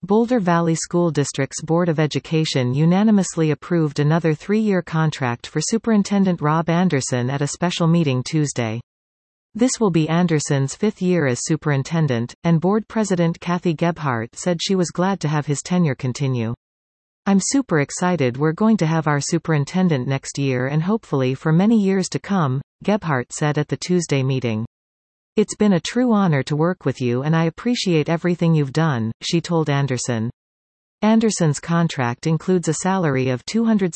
Boulder Valley School District's Board of Education unanimously approved another 3-year contract for Superintendent Rob Anderson at a special meeting Tuesday. This will be Anderson's 5th year as superintendent, and board president Kathy Gebhardt said she was glad to have his tenure continue. "I'm super excited we're going to have our superintendent next year and hopefully for many years to come," Gebhardt said at the Tuesday meeting. "It's been a true honor to work with you and I appreciate everything you've done," she told Anderson. Anderson's contract includes a salary of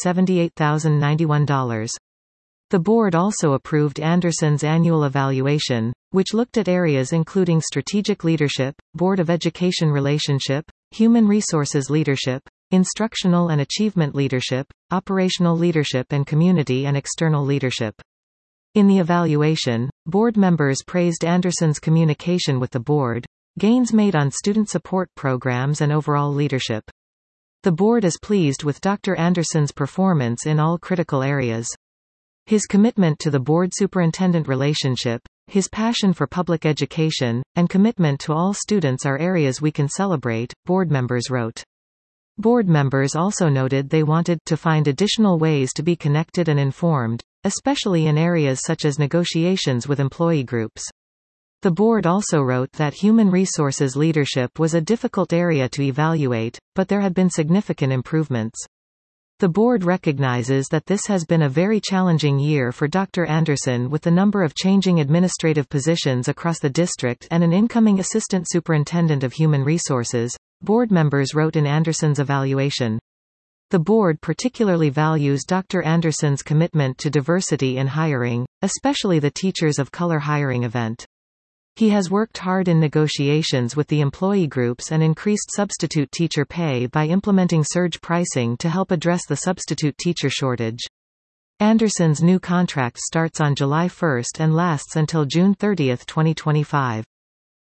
$278,091. The board also approved Anderson's annual evaluation, which looked at areas including strategic leadership, Board of Education relationship, human resources leadership, instructional and achievement leadership, operational leadership and community and external leadership. In the evaluation, board members praised Anderson's communication with the board, gains made on student support programs and overall leadership. The board is pleased with Dr. Anderson's performance in all critical areas. His commitment to the board-superintendent relationship, his passion for public education, and commitment to all students are areas we can celebrate, board members wrote. Board members also noted they wanted to find additional ways to be connected and informed, especially in areas such as negotiations with employee groups. The board also wrote that human resources leadership was a difficult area to evaluate, but there had been significant improvements. The board recognizes that this has been a very challenging year for Dr. Anderson with the number of changing administrative positions across the district and an incoming assistant superintendent of human resources, board members wrote in Anderson's evaluation. The board particularly values Dr. Anderson's commitment to diversity in hiring, especially the Teachers of Color hiring event. He has worked hard in negotiations with the employee groups and increased substitute teacher pay by implementing surge pricing to help address the substitute teacher shortage. Anderson's new contract starts on July 1 and lasts until June 30, 2025.